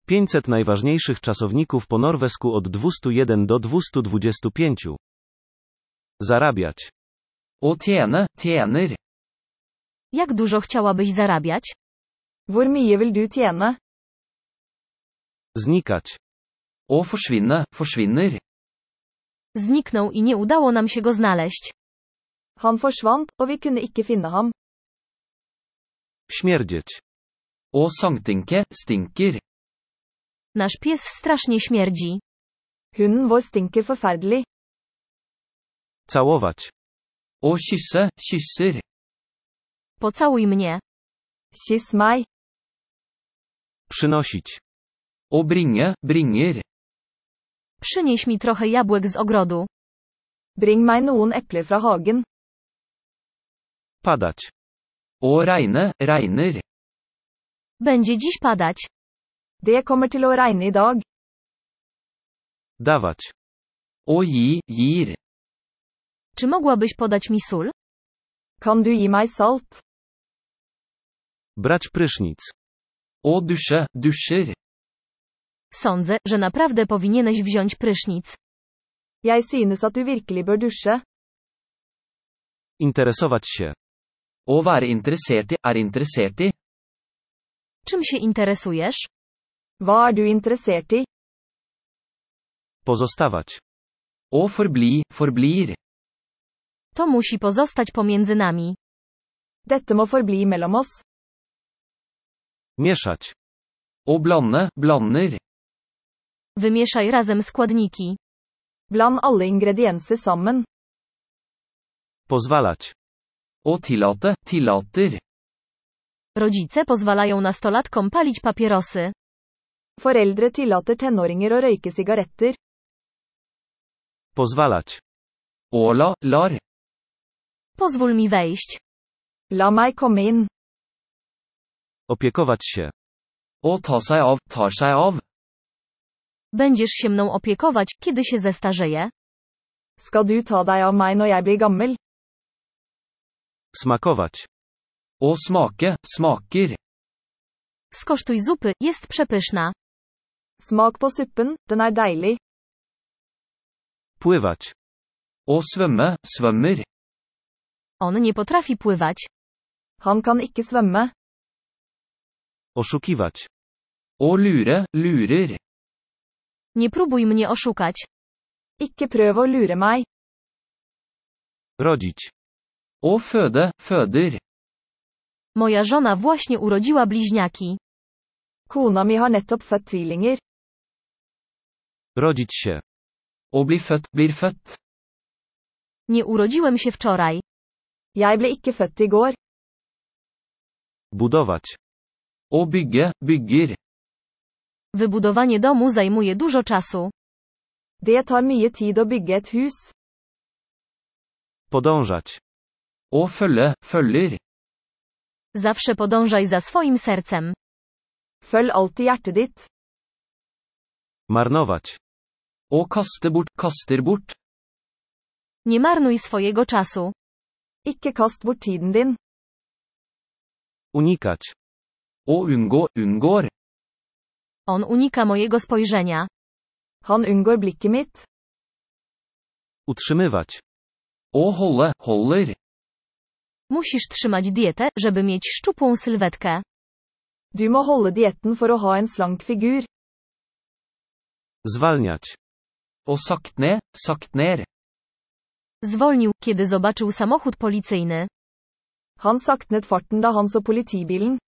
500 najważniejszych czasowników po norwesku od 201 do 225. Zarabiać. Å tjene, tjener. Jak dużo chciałabyś zarabiać? Hvor mye vil du tjene? Znikać. Å forsvinne, forsvinner. Zniknął i nie udało nam się go znaleźć. Han forsvant, og vi kunne ikke finne ham. Śmierdzieć. Å sanktinke, stinker. Nasz pies strasznie śmierdzi. Hunden vår stinker forferdelig. Całować. Å kysse, kysser. Pocałuj mnie. Kyss meg. Przynosić. Å bringe, bringer. Przynieś mi trochę jabłek z ogrodu. Bring meg noen epler fra hagen. Padać. Å regne, regner. Będzie dziś padać. Det kommer til å regne i dag. Dawać. Å gi, gir. Czy mogłabyś podać mi sól? Kan du gi meg salt? Brać prysznic. Å dusje, dusjer. Sądzę, że naprawdę powinieneś wziąć prysznic. Jeg synes at du virkelig bør dusje. Interesować się. Å være interessert i, interessert i. Czym się interesujesz? Hva du interessert i? Pozostawać. Å forbli, forblir. To musi pozostać pomiędzy nami. Dette må forbli mellom oss. Mieszać. Å blande, blander. Wymieszaj razem składniki. Bland alle ingredienser sammen. Pozwalać. Å tillate, tillater. Rodzice pozwalają nastolatkom palić papierosy. Foreldre tillater tenåringer å røyke sigaretter. Pozwalać. Å la, lar. Pozwól mi wejść. La meg komme inn. Opiekować się. Å ta seg av, tar seg av. Będziesz się mną opiekować, kiedy się zestarzeję? Skal du ta deg av meg når jeg blir gammel? Smakować. Å smake, smaker. Skosztuj zupy, jest przepyszna. Smak på suppen, den er deilig. Pływać. Å svømme, svømmer. On nie potrafi pływać. Han kan ikke svømme. Oszukiwać. Å lure, lurer. Nie próbuj mnie oszukać. Ikke prøv å lure meg. Rodzić. Å føde, føder. Moja żona właśnie urodziła bliźniaki. Kona mi har nettopp født tvillinger. Rodzić się. Å bli født, blir født. Nie urodziłem się wczoraj. Jeg ble ikke født i går. Budować. Å bygge, bygger. Wybudowanie domu zajmuje dużo czasu. Det tar mye tid å bygge et hus. Podążać. Å følge, følger. Zawsze podążaj za swoim sercem. Følg alltid hjertet ditt. Å kaster bort. Nie marnuj swojego czasu. Ikke kast bort tiden din. Unikać. Å unngå, unngår. On unika mojego spojrzenia. Han unngår blikket mitt. Utrzymywać. Å holde, holder. Musisz trzymać dietę, żeby mieć szczupłą sylwetkę. Du må holde dietten for å ha en slank figur. Zwalniać. Å sakt ned. Zwolnił, kiedy zobaczył samochód policyjny. Han saktnet farten da han så politibilen.